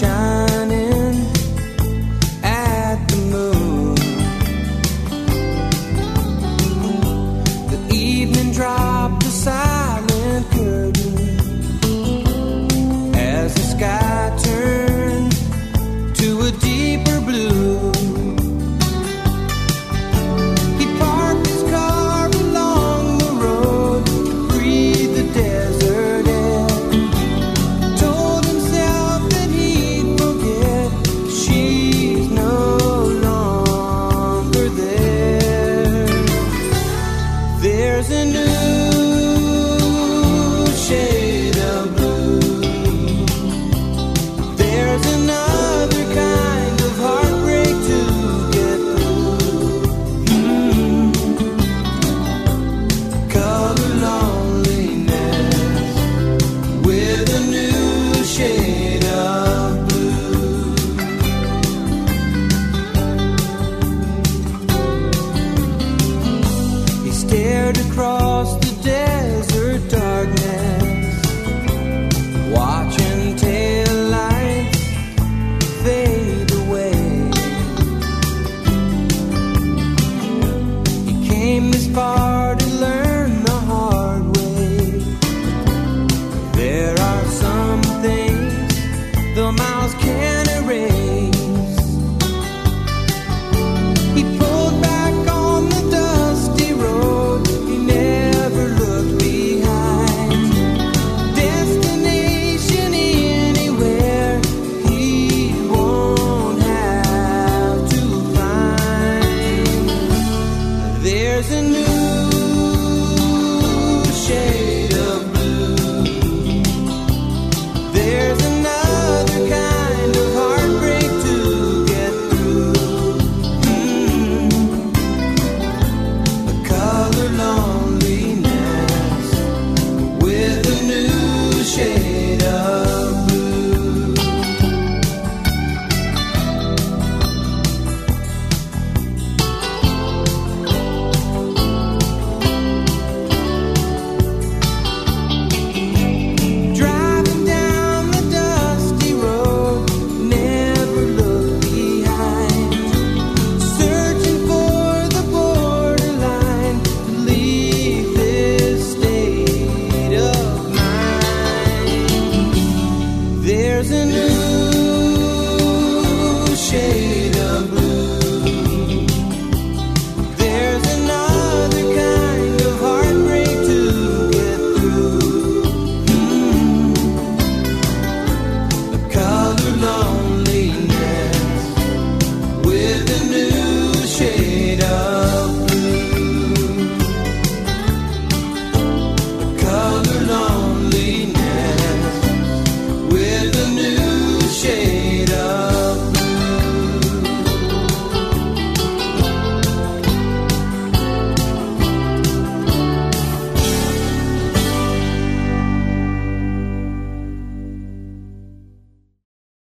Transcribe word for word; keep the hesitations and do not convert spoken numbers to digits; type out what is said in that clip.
shining at the moon. The evening dropped a silent curtain as the sky turned to a deeper blue. He parked his car along the road to breathe the desert air. Told himself that he'd forget she's no longer there. There's a new shade of blue. There's another kind of heartbreak to get through. Mm. Color loneliness with a new shade of blue. He stared across the desert darkness, watching taillights fade away. He came this far to learn the hard way. There are some things the miles can't erase.